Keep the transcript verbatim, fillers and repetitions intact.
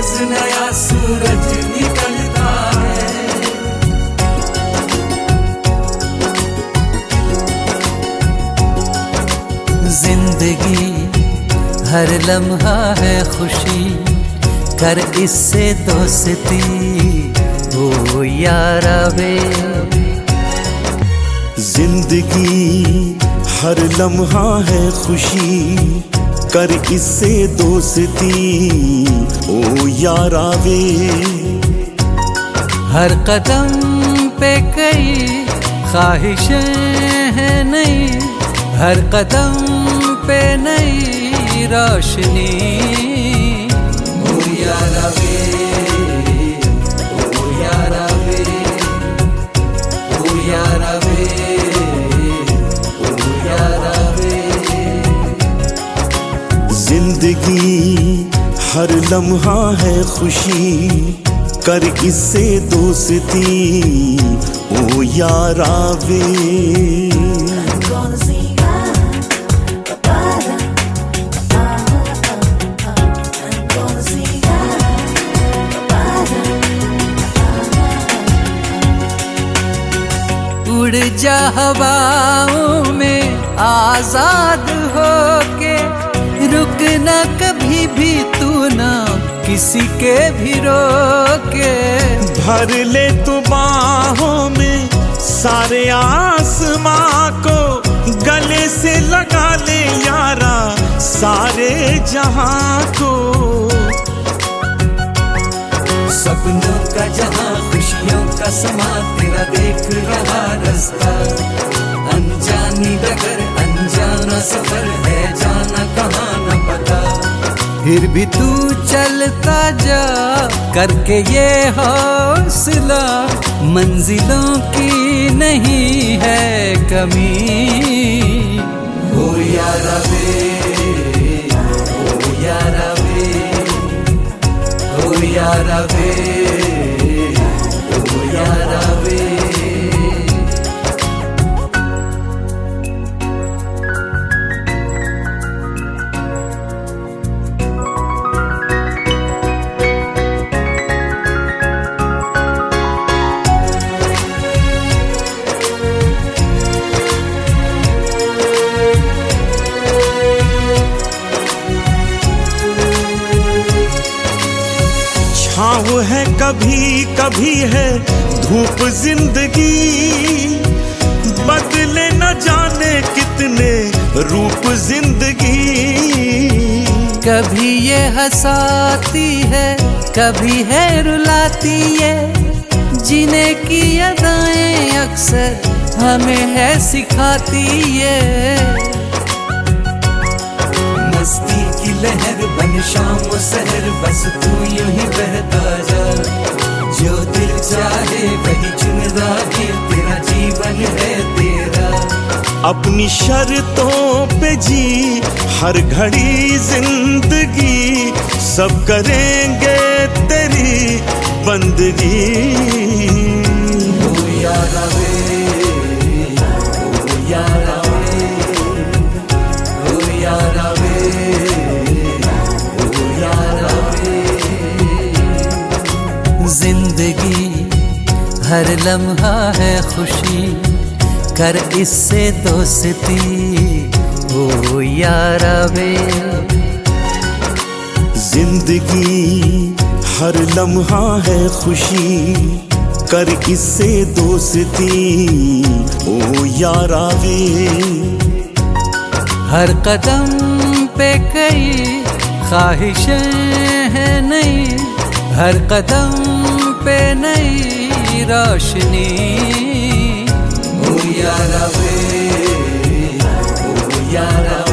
रोज नया सूरज निकलता है। जिंदगी हर लम्हा है खुशी, कर इससे दोस्ती ओ यारा वे। जिंदगी हर लम्हा है खुशी, कर इससे दोस्ती ओ यारा वे। हर कदम पे कई ख्वाहिशें हैं नई, हर कदम पे नई रोशनी ओ यारा वे, ओ यारा वे, ओ यारा वे, ओ यारा वे। जिंदगी हर लम्हा है खुशी, कर इससे दोस्ती ओ यारा वे। उड़ जा हवाओं में आजाद होके, रुक न कभी भी तू ना किसी के भी रोके। भर ले तू बाहों में सारे आसमां को, गले से लगा ले यारा सारे जहां को। सपनों का जहां खुशियों का समा तेरा देख रहा रास्ता, अनजानी डगर अनजाना सफर है जाना कहाँ न पता। फिर भी तू चलता जा करके ये हौसला, मंजिलों की नहीं है कमी। ओ यारा वे, ओ यारा वे, ओ यारा वे, ओ यारा वे। छाँव है कभी कभी है धूप जिंदगी, बदले न जाने कितने रूप जिंदगी। कभी ये हंसाती है कभी है रुलाती है, जीने की अदाएं अक्सर हमें है सिखाती है। मस्ती की लहर बन शाम सहर बस तू यूं ही बहता जा, जो दिल चाहे वही चुन राहे तेरा जीवन है तेरा। अपनी शर्तों पे जी हर घड़ी जिंदगी, सब करेंगे तेरी बंदगी। ओ यारा वे, ओ यारा वे, ओ यारा वे, ओ यारा वे। जिंदगी हर लम्हा है खुशी, कर इससे दोस्ती ओ यारा वे। जिंदगी हर लम्हा है खुशी, कर इससे दोस्ती ओ यारा वे। हर कदम पे कई ख्वाहिशें हैं नई, हर कदम पे नई रोशनी। ओ यारा वे, ओ यारा वे।